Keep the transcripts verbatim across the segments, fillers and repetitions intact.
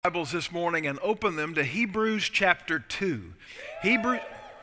Bibles this morning and open them to Hebrews chapter two. Hebrew,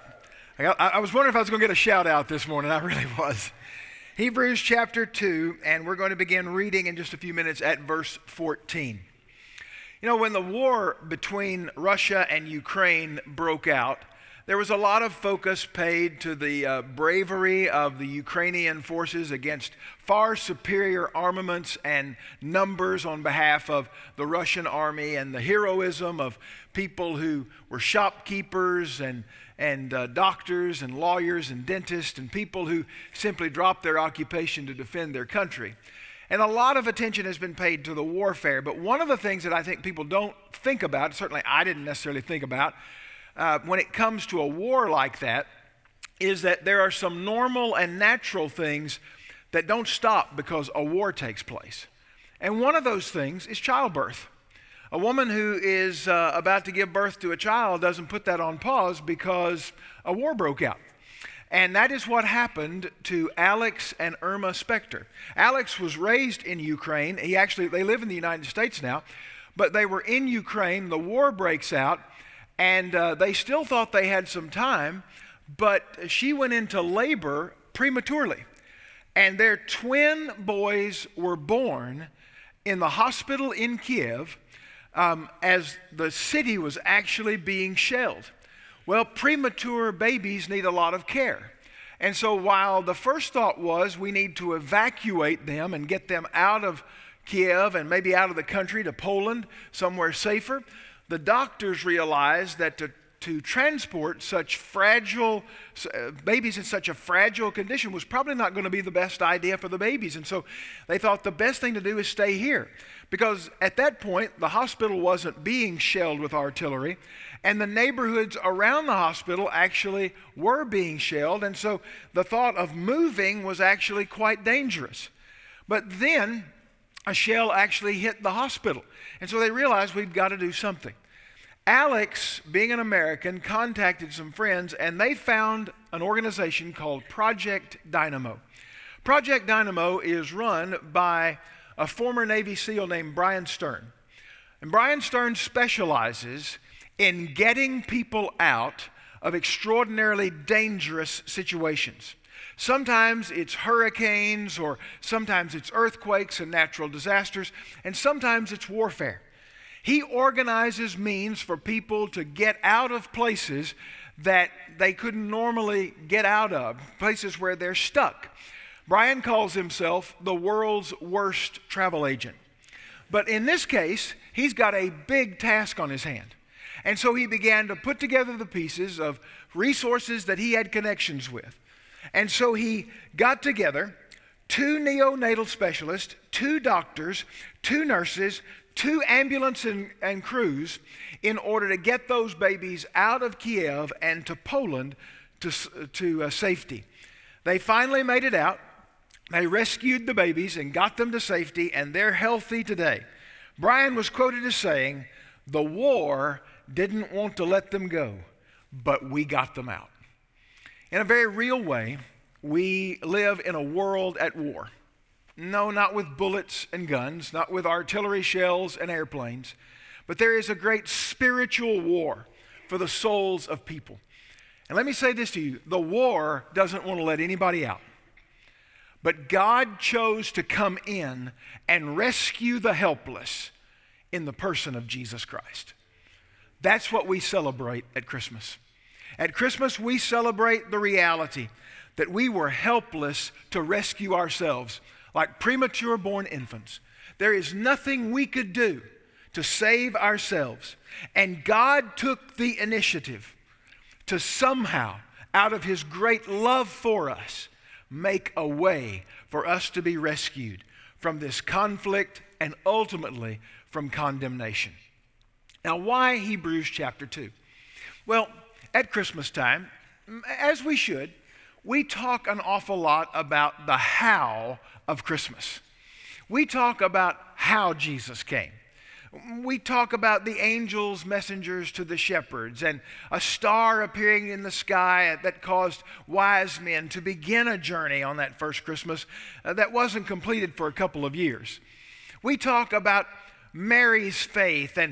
I, got, I was wondering if I was going to get a shout out this morning. I really was. Hebrews chapter two, and we're going to begin reading in just a few minutes at verse fourteen. You know, when the war between Russia and Ukraine broke out, there was a lot of focus paid to the uh, bravery of the Ukrainian forces against far superior armaments and numbers on behalf of the Russian army, and the heroism of people who were shopkeepers and, and uh, doctors and lawyers and dentists and people who simply dropped their occupation to defend their country. And a lot of attention has been paid to the warfare, but one of the things that I think people don't think about, certainly I didn't necessarily think about, Uh, when it comes to a war like that, is that there are some normal and natural things that don't stop because a war takes place. And one of those things is childbirth. A woman who is uh, about to give birth to a child doesn't put that on pause because a war broke out. And that is what happened to Alex and Irma Spector. Alex was raised in Ukraine. He actually, they live in the United States now, but they were in Ukraine. The war breaks out. And uh, they still thought they had some time, but she went into labor prematurely. And their twin boys were born in the hospital in Kiev um, as the city was actually being shelled. Well, premature babies need a lot of care. And so while the first thought was we need to evacuate them and get them out of Kiev and maybe out of the country to Poland, somewhere safer, the doctors realized that to, to transport such fragile uh, babies in such a fragile condition was probably not going to be the best idea for the babies. And so they thought the best thing to do is stay here. Because at that point, the hospital wasn't being shelled with artillery, and the neighborhoods around the hospital actually were being shelled. And so the thought of moving was actually quite dangerous. But then a shell actually hit the hospital. And so they realized we've got to do something. Alex, being an American, contacted some friends, and they found an organization called Project Dynamo. Project Dynamo is run by a former Navy SEAL named Brian Stern. And Brian Stern specializes in getting people out of extraordinarily dangerous situations. Sometimes it's hurricanes, or sometimes it's earthquakes and natural disasters, and sometimes it's warfare. He organizes means for people to get out of places that they couldn't normally get out of, places where they're stuck. Brian calls himself the world's worst travel agent. But in this case, he's got a big task on his hand. And so he began to put together the pieces of resources that he had connections with. And so he got together two neonatal specialists, two doctors, two nurses, two ambulance and, and crews in order to get those babies out of Kiev and to Poland to, to uh, safety. They finally made it out. They rescued the babies and got them to safety, and they're healthy today. Brian was quoted as saying, "The war didn't want to let them go, but we got them out." In a very real way, we live in a world at war. No, not with bullets and guns, not with artillery shells and airplanes, but there is a great spiritual war for the souls of people. And let me say this to you, the war doesn't want to let anybody out. But God chose to come in and rescue the helpless in the person of Jesus Christ. That's what we celebrate at Christmas. At Christmas, we celebrate the reality that we were helpless to rescue ourselves, like premature born infants. There is nothing we could do to save ourselves. And God took the initiative to somehow, out of His great love for us, make a way for us to be rescued from this conflict and ultimately from condemnation. Now, why Hebrews chapter two? Well, at Christmas time, as we should, we talk an awful lot about the how of Christmas. We talk about how Jesus came. We talk about the angels, messengers to the shepherds, and a star appearing in the sky that caused wise men to begin a journey on that first Christmas uh, that wasn't completed for a couple of years. We talk about Mary's faith and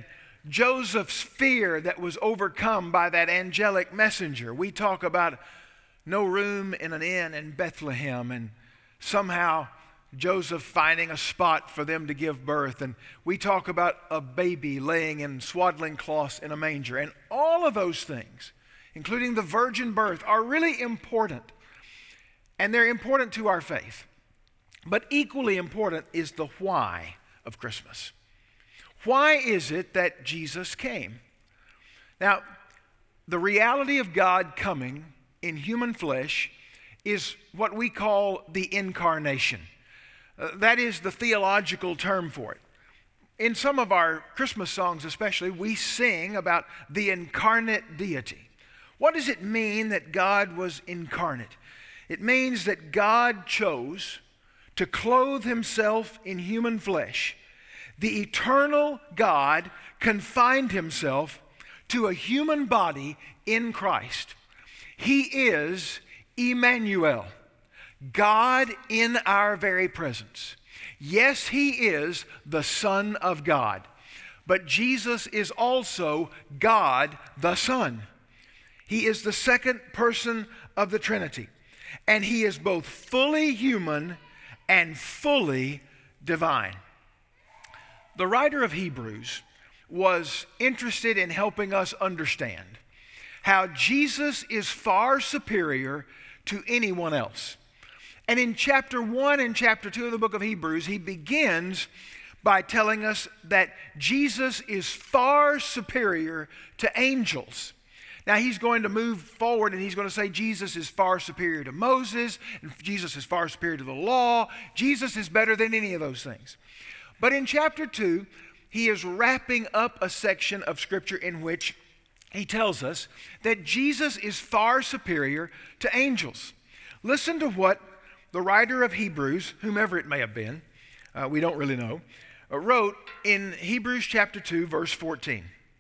Joseph's fear that was overcome by that angelic messenger. We talk about no room in an inn in Bethlehem, and somehow Joseph finding a spot for them to give birth. And we talk about a baby laying in swaddling cloths in a manger. And all of those things, including the virgin birth, are really important. And they're important to our faith. But equally important is the why of Christmas. Why is it that Jesus came? Now, the reality of God coming in human flesh is what we call the incarnation. Uh, that is the theological term for it. In some of our Christmas songs especially, we sing about the incarnate deity. What does it mean that God was incarnate? It means that God chose to clothe himself in human flesh. The eternal God confined himself to a human body in Christ. He is Emmanuel, God in our very presence. Yes, he is the Son of God, but Jesus is also God the Son. He is the second person of the Trinity, and he is both fully human and fully divine. The writer of Hebrews was interested in helping us understand how Jesus is far superior to anyone else. And in chapter one and chapter two of the book of Hebrews, he begins by telling us that Jesus is far superior to angels. Now he's going to move forward and he's going to say Jesus is far superior to Moses, and Jesus is far superior to the law. Jesus is better than any of those things. But in chapter two, he is wrapping up a section of Scripture in which he tells us that Jesus is far superior to angels. Listen to what the writer of Hebrews, whomever it may have been, uh, we don't really know, uh, wrote in Hebrews chapter two, verse fourteen.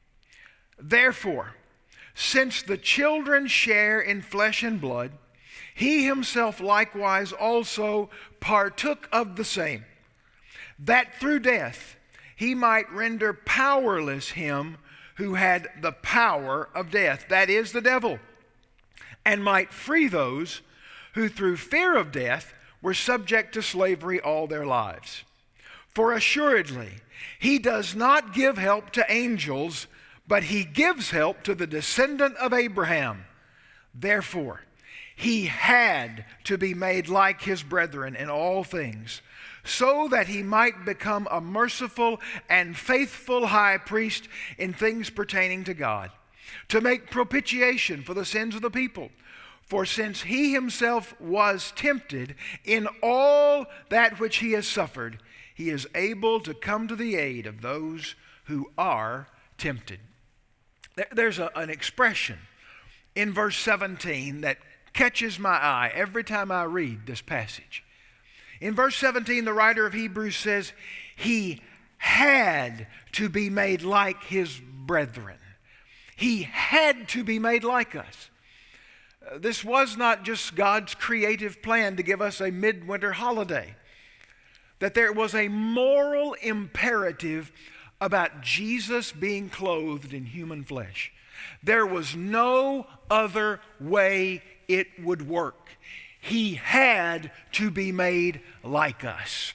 Therefore, since the children share in flesh and blood, he himself likewise also partook of the same, that through death he might render powerless him who had the power of death, that is, the devil, and might free those who through fear of death were subject to slavery all their lives. For assuredly, he does not give help to angels, but he gives help to the descendant of Abraham. Therefore, he had to be made like his brethren in all things, so that he might become a merciful and faithful high priest in things pertaining to God, to make propitiation for the sins of the people. For since he himself was tempted in all that which he has suffered, he is able to come to the aid of those who are tempted. There's a, an expression in verse seventeen that catches my eye every time I read this passage. In verse seventeen, the writer of Hebrews says, he had to be made like his brethren. He had to be made like us. Uh, this was not just God's creative plan to give us a midwinter holiday. That there was a moral imperative about Jesus being clothed in human flesh. There was no other way it would work. He had to be made like us.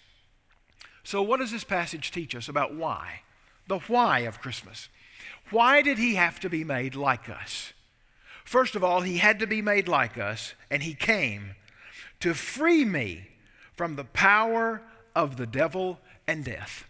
So what does this passage teach us about why? The why of Christmas. Why did he have to be made like us? First of all, he had to be made like us, and he came to free me from the power of the devil and death.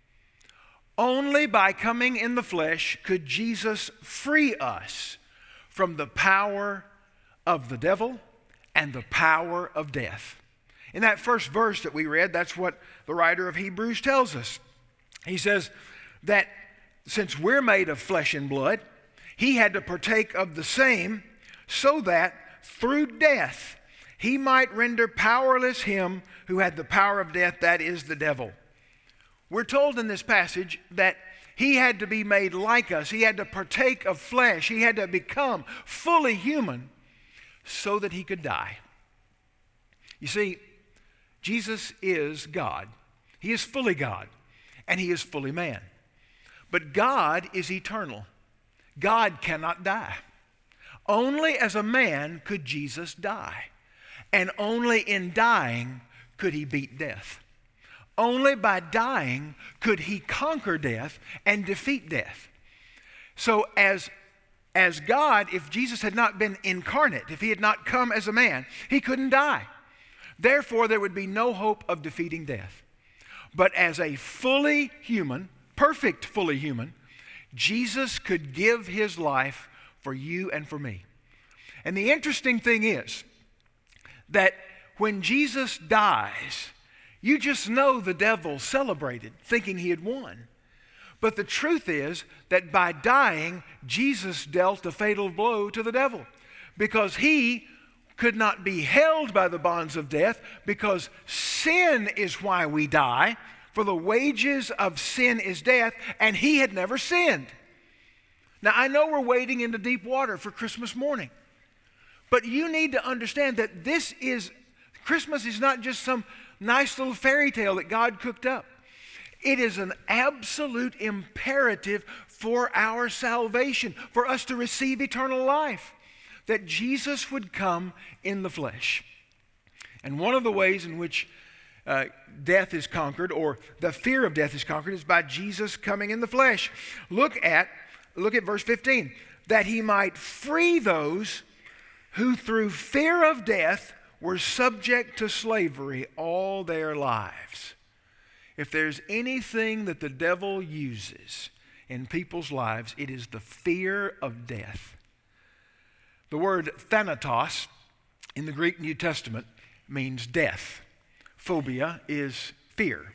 Only by coming in the flesh could Jesus free us from the power of the devil and the power of death. In that first verse that we read, that's what the writer of Hebrews tells us. He says that since we're made of flesh and blood, he had to partake of the same so that through death he might render powerless him who had the power of death, that is the devil. We're told in this passage that he had to be made like us. He had to partake of flesh. He had to become fully human so that he could die. You see, Jesus is God. He is fully God, and he is fully man. But God is eternal. God cannot die. Only as a man could Jesus die. And only in dying could he beat death. Only by dying could he conquer death and defeat death. So as, as God, if Jesus had not been incarnate, if he had not come as a man, he couldn't die. Therefore, there would be no hope of defeating death. But as a fully human, perfect fully human, Jesus could give his life for you and for me. And the interesting thing is that when Jesus dies, you just know the devil celebrated, thinking he had won. But the truth is that by dying, Jesus dealt a fatal blow to the devil, because he could not be held by the bonds of death, because sin is why we die. For the wages of sin is death, and he had never sinned. Now, I know we're wading into deep water for Christmas morning, but you need to understand that this is, Christmas is not just some nice little fairy tale that God cooked up. It is an absolute imperative for our salvation, for us to receive eternal life, that Jesus would come in the flesh. And one of the ways in which uh, death is conquered, or the fear of death is conquered, is by Jesus coming in the flesh. Look at, look at verse fifteen. That he might free those who through fear of death were subject to slavery all their lives. If there's anything that the devil uses in people's lives, it is the fear of death. The word thanatos in the Greek New Testament means death. Phobia is fear.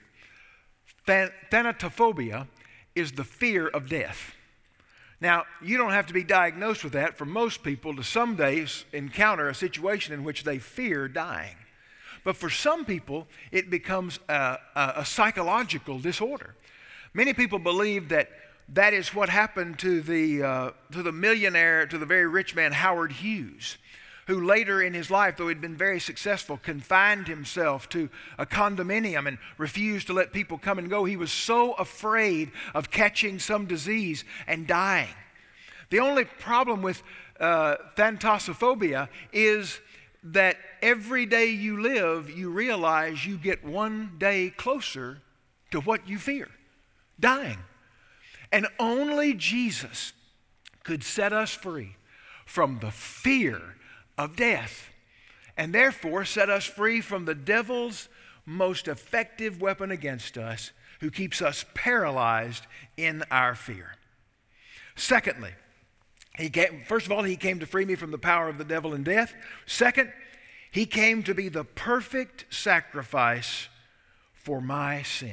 Than- thanatophobia is the fear of death. Now, you don't have to be diagnosed with that for most people to someday encounter a situation in which they fear dying. But for some people, it becomes a, a, a psychological disorder. Many people believe that that is what happened to the, uh, to the millionaire, to the very rich man, Howard Hughes, who later in his life, though he'd been very successful, confined himself to a condominium and refused to let people come and go. He was so afraid of catching some disease and dying. The only problem with uh, thanatosophobia is that every day you live, you realize you get one day closer to what you fear, dying. And only Jesus could set us free from the fear of death, and therefore set us free from the devil's most effective weapon against us, who keeps us paralyzed in our fear. Secondly, he came, first of all, he came to free me from the power of the devil and death. Second, he came to be the perfect sacrifice for my sin.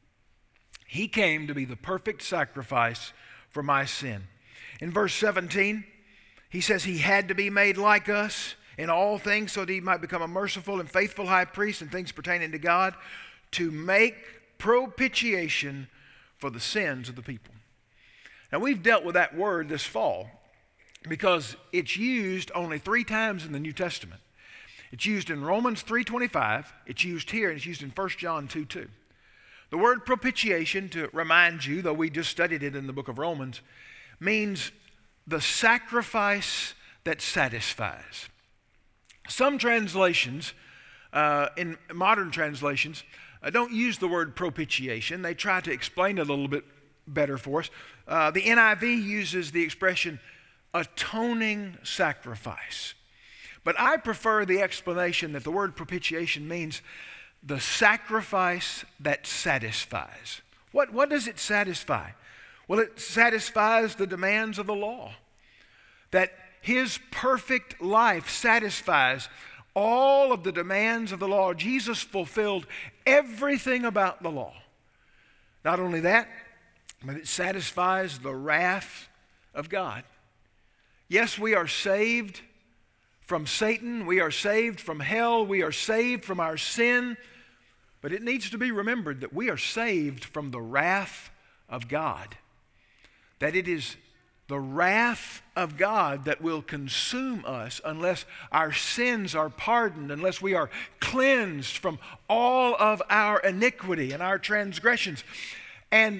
He came to be the perfect sacrifice for my sin. In verse seventeen, he says he had to be made like us in all things so that he might become a merciful and faithful high priest in things pertaining to God, to make propitiation for the sins of the people. Now, we've dealt with that word this fall because it's used only three times in the New Testament. It's used in Romans three twenty-five, it's used here, and it's used in First John two two. The word propitiation, to remind you, though we just studied it in the book of Romans, means the sacrifice that satisfies. Some translations, uh, in modern translations, uh, don't use the word propitiation. They try to explain it a little bit better for us. Uh, the N I V uses the expression atoning sacrifice. But I prefer the explanation that the word propitiation means the sacrifice that satisfies. What, what does it satisfy? Well, it satisfies the demands of the law. That his perfect life satisfies all of the demands of the law. Jesus fulfilled everything about the law. Not only that, but it satisfies the wrath of God. Yes, we are saved from Satan. We are saved from hell. We are saved from our sin. But it needs to be remembered that we are saved from the wrath of God. That it is the wrath of God that will consume us unless our sins are pardoned, unless we are cleansed from all of our iniquity and our transgressions. And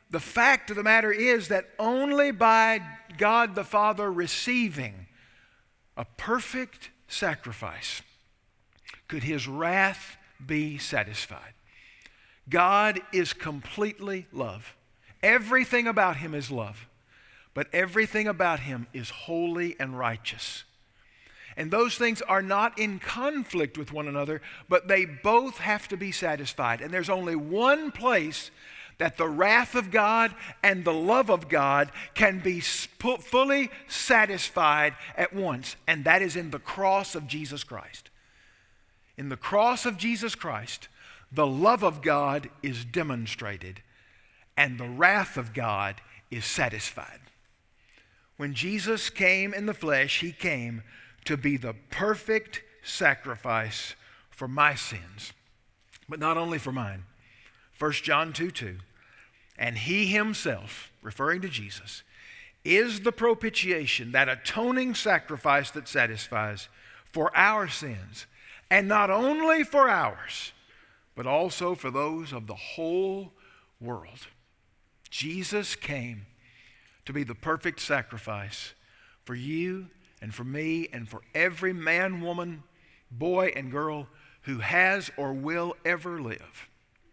the fact of the matter is that only by God the Father receiving a perfect sacrifice could his wrath be satisfied. God is completely love. Everything about him is love, but everything about him is holy and righteous. And those things are not in conflict with one another, but they both have to be satisfied. And there's only one place that the wrath of God and the love of God can be fully satisfied at once, and that is in the cross of Jesus Christ. In the cross of Jesus Christ, the love of God is demonstrated, and the wrath of God is satisfied. When Jesus came in the flesh, he came to be the perfect sacrifice for my sins, but not only for mine. First John two two, and he himself, referring to Jesus, is the propitiation, that atoning sacrifice that satisfies for our sins, and not only for ours, but also for those of the whole world. Jesus came to be the perfect sacrifice for you and for me and for every man, woman, boy, and girl who has or will ever live.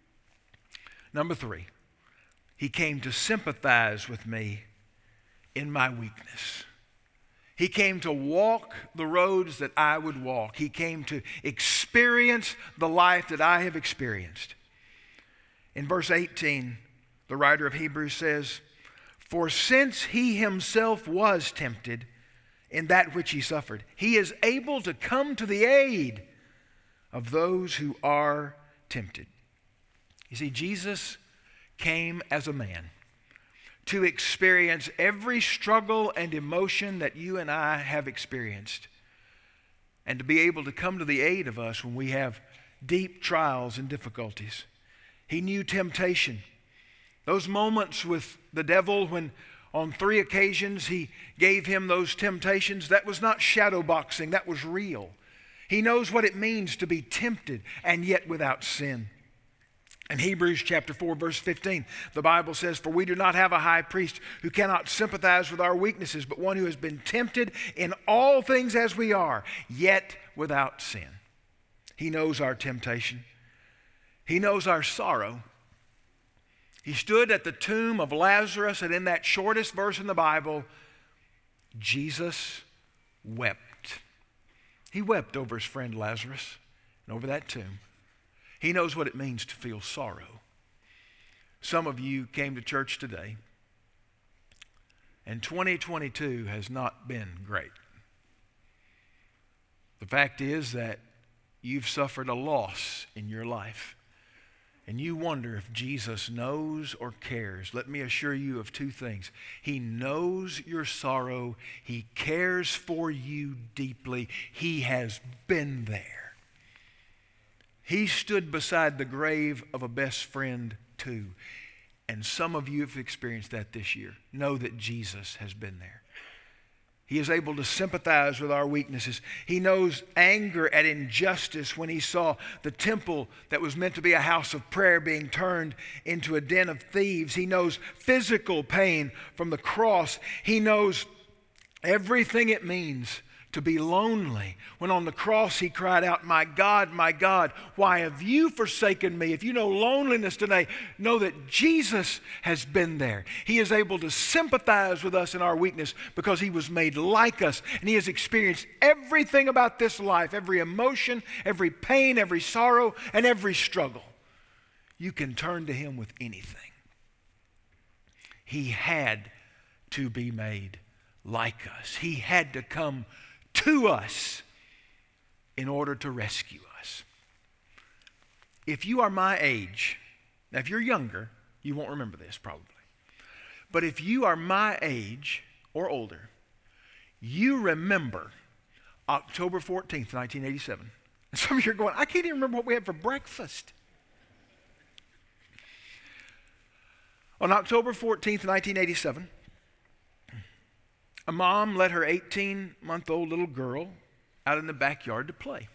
Number three, he came to sympathize with me in my weakness. He came to walk the roads that I would walk. He came to experience the life that I have experienced. In verse eighteen, the writer of Hebrews says, "For since he himself was tempted in that which he suffered, he is able to come to the aid of those who are tempted." You see, Jesus came as a man to experience every struggle and emotion that you and I have experienced, and to be able to come to the aid of us when we have deep trials and difficulties. He knew temptation. Those moments with the devil when on three occasions he gave him those temptations, that was not shadow boxing, that was real. He knows what it means to be tempted and yet without sin. In Hebrews chapter four, verse fifteen, the Bible says, "For we do not have a high priest who cannot sympathize with our weaknesses, but one who has been tempted in all things as we are, yet without sin." He knows our temptation. He knows our sorrow. He stood at the tomb of Lazarus, and in that shortest verse in the Bible, Jesus wept. He wept over his friend Lazarus and over that tomb. He knows what it means to feel sorrow. Some of you came to church today, and twenty twenty-two has not been great. The fact is that you've suffered a loss in your life, and you wonder if Jesus knows or cares. Let me assure you of two things. He knows your sorrow. He cares for you deeply. He has been there. He stood beside the grave of a best friend too. And some of you have experienced that this year. Know that Jesus has been there. He is able to sympathize with our weaknesses. He knows anger at injustice when he saw the temple that was meant to be a house of prayer being turned into a den of thieves. He knows physical pain from the cross. He knows everything it means to be lonely. When on the cross he cried out, "My God, my God, why have you forsaken me?" If you know loneliness today, know that Jesus has been there. He is able to sympathize with us in our weakness because he was made like us, and he has experienced everything about this life, every emotion, every pain, every sorrow, and every struggle. You can turn to him with anything. He had to be made like us. He had to come to us in order to rescue us. If you are my age, now if you're younger, you won't remember this probably, but if you are my age or older, you remember October fourteenth, nineteen eighty-seven. And some of you are going, "I can't even remember what we had for breakfast." On October fourteenth, nineteen eighty-seven, a mom let her eighteen-month-old little girl out in the backyard to play.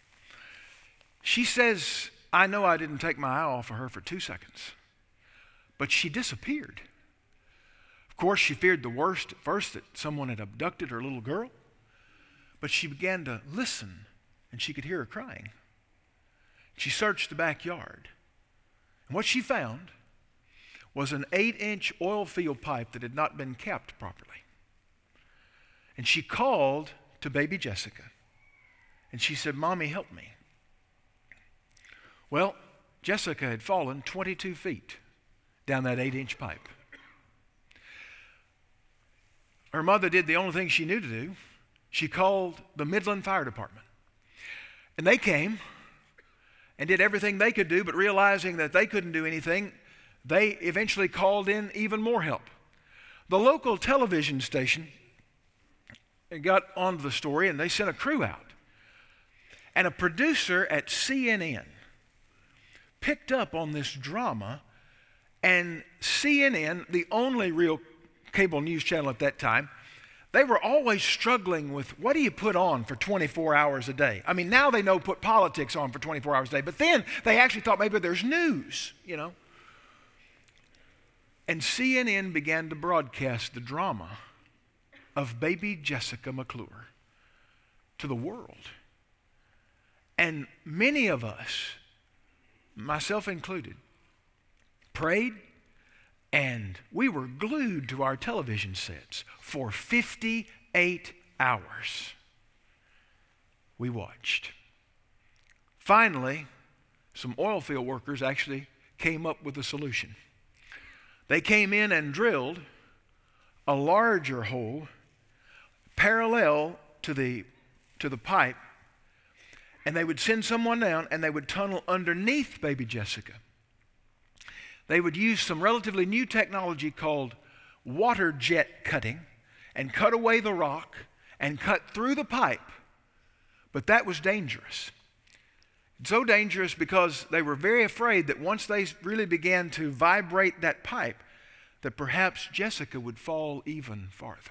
She says, "I know I didn't take my eye off of her for two seconds, but she disappeared. Of course, she feared the worst at first, that someone had abducted her little girl, but she began to listen, and she could hear her crying. She searched the backyard, and what she found was an eight-inch oil field pipe that had not been capped properly. And she called to baby Jessica, and she said, "Mommy, help me." Well, Jessica had fallen twenty-two feet down that eight-inch pipe. Her mother did the only thing she knew to do. She called the Midland Fire Department. And they came and did everything they could do, but realizing that they couldn't do anything, they eventually called in even more help. The local television station got onto the story, and they sent a crew out. And a producer at C N N picked up on this drama, and C N N, the only real cable news channel at that time, they were always struggling with, what do you put on for twenty-four hours a day? I mean, now they know put politics on for twenty-four hours a day, but then they actually thought maybe there's news, you know. And C N N began to broadcast the drama of baby Jessica McClure to the world. And many of us, myself included, prayed, and we were glued to our television sets for fifty-eight hours. We watched. Finally, some oil field workers actually came up with a solution. They came in and drilled a larger hole parallel to the, to the pipe, and they would send someone down and they would tunnel underneath baby Jessica. They would use some relatively new technology called water jet cutting and cut away the rock and cut through the pipe. But that was dangerous. So dangerous because they were very afraid that once they really began to vibrate that pipe, that perhaps Jessica would fall even farther.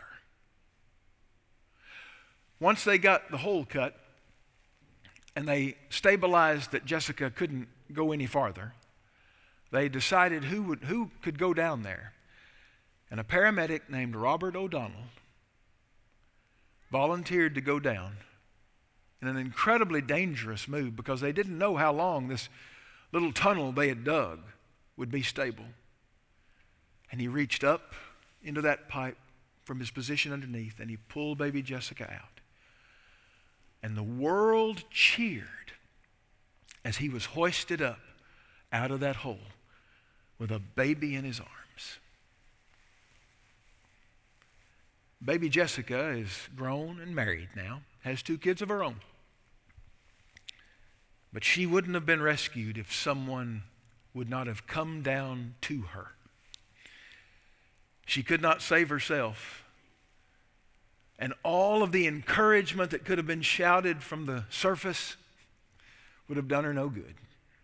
Once they got the hole cut and they stabilized that Jessica couldn't go any farther, they decided who would who could go down there. And a paramedic named Robert O'Donnell volunteered to go down in an incredibly dangerous move because they didn't know how long this little tunnel they had dug would be stable. And he reached up into that pipe from his position underneath, and he pulled baby Jessica out. And the world cheered as he was hoisted up out of that hole with a baby in his arms. Baby Jessica is grown and married now, has two kids of her own. But she wouldn't have been rescued if someone would not have come down to her. She could not save herself. And all of the encouragement that could have been shouted from the surface would have done her no good.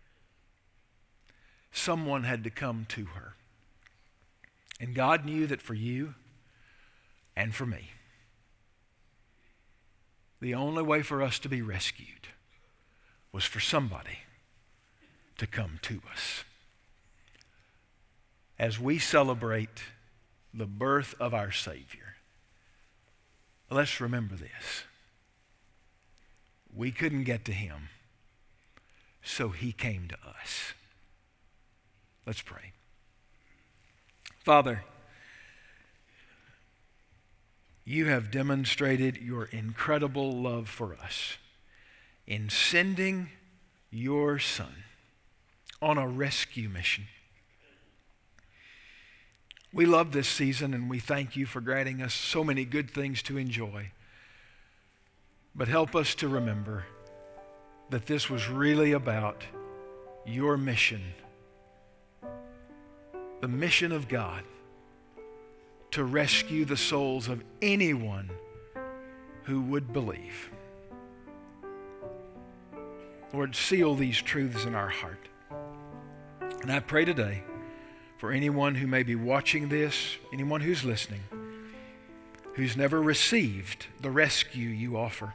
Someone had to come to her. And God knew that for you and for me, the only way for us to be rescued was for somebody to come to us. As we celebrate the birth of our Savior, let's remember this. We couldn't get to him, so he came to us. Let's pray. Father, you have demonstrated your incredible love for us in sending your Son on a rescue mission. We love this season, and we thank you for granting us so many good things to enjoy. But help us to remember that this was really about your mission, the mission of God, to rescue the souls of anyone who would believe. Lord, seal these truths in our heart. And I pray today for anyone who may be watching this, anyone who's listening, who's never received the rescue you offer.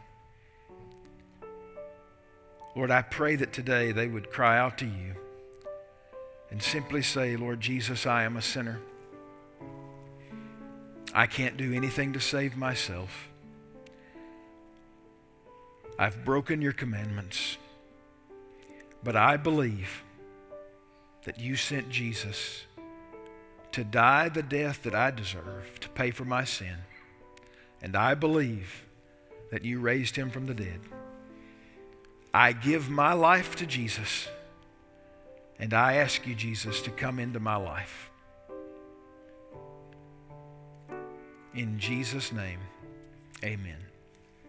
Lord, I pray that today they would cry out to you and simply say, Lord Jesus, I am a sinner. I can't do anything to save myself. I've broken your commandments. But I believe that you sent Jesus to die the death that I deserve, to pay for my sin. And I believe that you raised him from the dead. I give my life to Jesus, and I ask you, Jesus, to come into my life. In Jesus' name, amen.